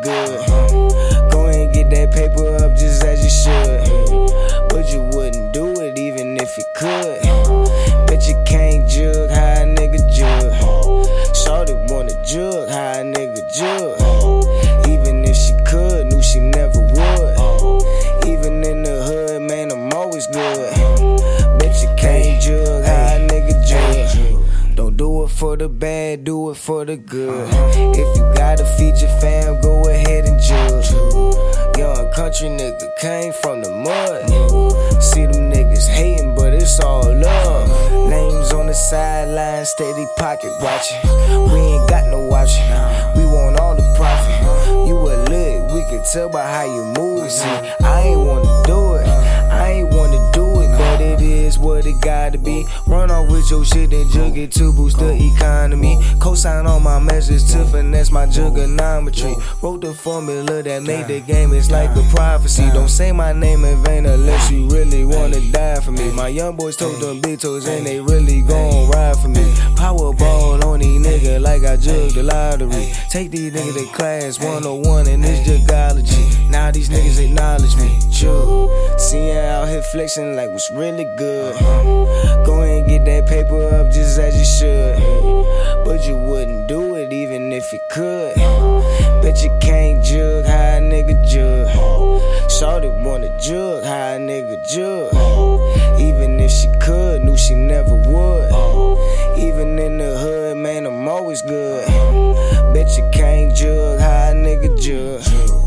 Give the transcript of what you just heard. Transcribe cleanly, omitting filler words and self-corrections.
good. Go and get that paper up just as you should. But you wouldn't do it even if you could. Bet you can't jug how a nigga jug. Shorty wanna jug how a nigga jug. Even if she could, knew she never would. Even in the hood, man, I'm always good. Bet you can't jug how a nigga jug. Don't do it for the bad, do it for the good. If you gotta feed your fam, go ahead and judge. Young country nigga came from the mud. See them niggas hating, but it's all love. Names on the sideline, steady pocket watching. We ain't got no watching, we want all the profit. You a lick, we can tell by how you move. See, I ain't wanna do it, I ain't wanna do it, but it is what it gotta be. Run off with your shit and jug it to boost the economy. Cosign on my message to finesse my trigonometry. Wrote the formula that made the game, it's like a prophecy. Don't say my name in vain unless you really wanna die for me. My young boys told them big toes and they really gon' ride for me. Powerball on these niggas like I jugged the lottery. Take these niggas to class 101 and it's jugology. Now these niggas acknowledge me. True. See ya out here flexing like what's really good. Go and get that paper up just as you should. But you wouldn't do it even if you could. Bet you can't jug how a nigga jug. Shorty wanna jug how a nigga jug. Even if she could, knew she never would. Even in the hood, man, I'm always good. Bet you can't jug how a nigga jug.